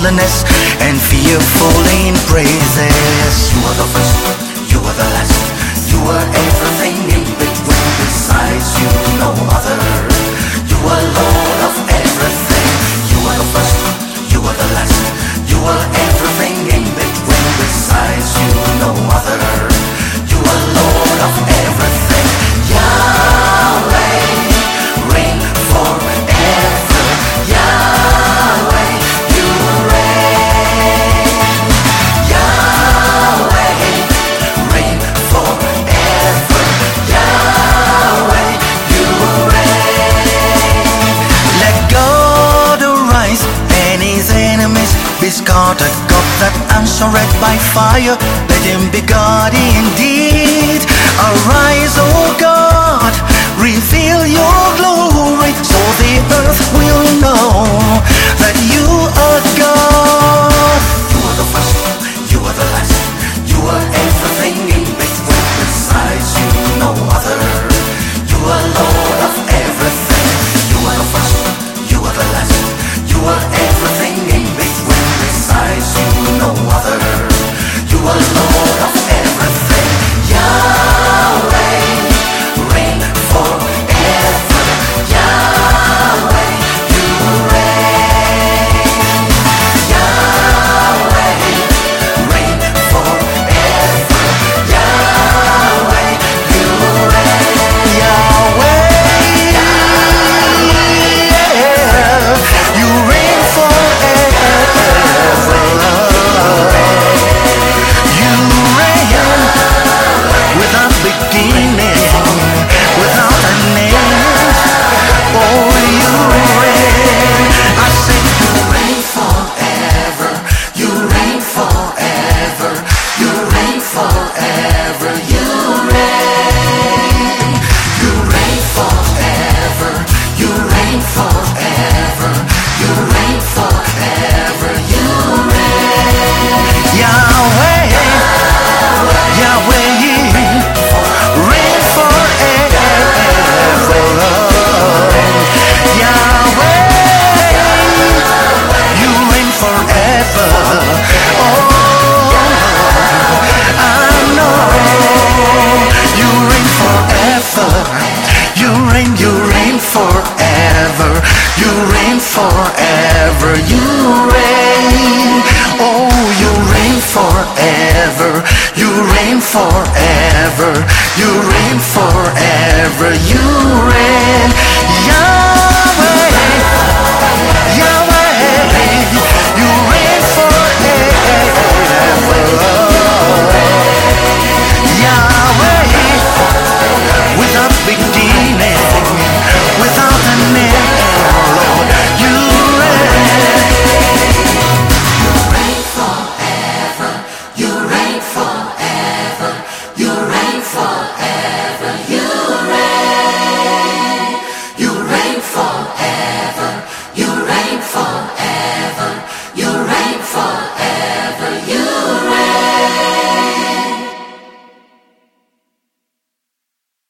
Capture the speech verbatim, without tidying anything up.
holiness and fearful in praises. You are the first, you are the last, you are everything in between. Besides you, no other. You are Lord of everything. You are the first, you are the last, you are everything in between. Besides you, no other. You are Lord of everything. Yahweh, reign forever. Yahweh, you reign. Yahweh, reign forever. Yahweh, you reign. Let God arise and his enemies be scattered. God that answered by fire, let him be God indeed. Arise, O God, reveal your glory, so the earth will know that you are God. You are the first, you are the last, you are everything in between. Besides you, no other. You are Lord of everything. You are the first, you are the last, you are everything in between. Besides you, no other. You are Lord of everything. Yahweh, reign forever. Yahweh, you reign. Yahweh, reign forever. Yahweh, you reign. Yahweh, you reign forever. You reign without beginning, without a name. Oh, you reign. I say You reign forever. You reign forever. You reign forever. You reign. You reign forever. You reign forever. You reign forever. You reign. Yahweh, Yahweh, reign forever. Yahweh, you reign forever. Oh, I know you reign forever. You reign, you reign forever. You reign forever. You reign. Oh, you reign forever. You reign forever. You reign forever. You